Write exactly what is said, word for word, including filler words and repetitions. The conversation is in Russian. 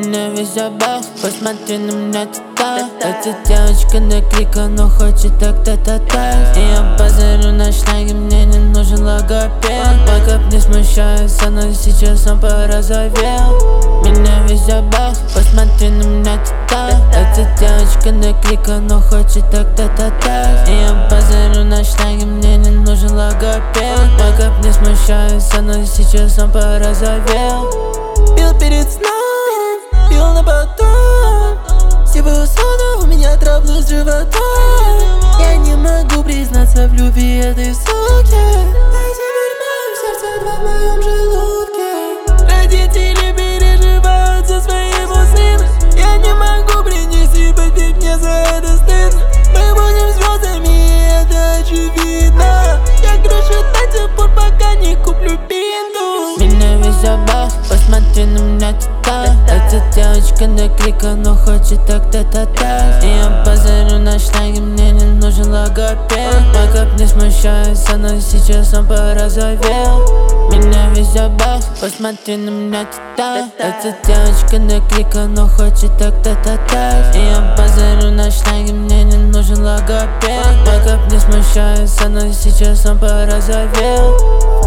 Меня весь забав, посмотри на меня туда. Эта девочка до крика, но хочет так та-та-та. И я позарю на шлаге, мне не нужен логопед. Пока не смущается, но сейчас он порозовел. Меня весь забав, посмотри на меня туда. Эта девочка до крика, но хочет так та-та-та. И я позарю на шлаге, мне не нужен логопед. Пока не смущается, но сейчас он порозовел. Пил перед сном, пил на потом. Сивую соду, у меня траблы с животом. Я не могу признаться в любви этой суки. Дай теперь моем сердце, два в моем желудке. Родители переживают за своего сына. Я не могу принести побед, мне за это стыдно. Мы будем звездами, и это очевидно. Я грушу до тех пор, пока не куплю бинду. Меня весь забав, посмотри на меня туда. Эта девочка до крика, но хочет так та-та-та. И я позарю на шлаге, мне не нужен логопед. Пока не смущается, но сейчас он порозовел. Меня весь забав, посмотри на меня туда. Эта девочка до крика, но хочет так та-та-та. И я позарю на шлаге, мне не нужен логопед. Пока не смущается, но сейчас он порозовел.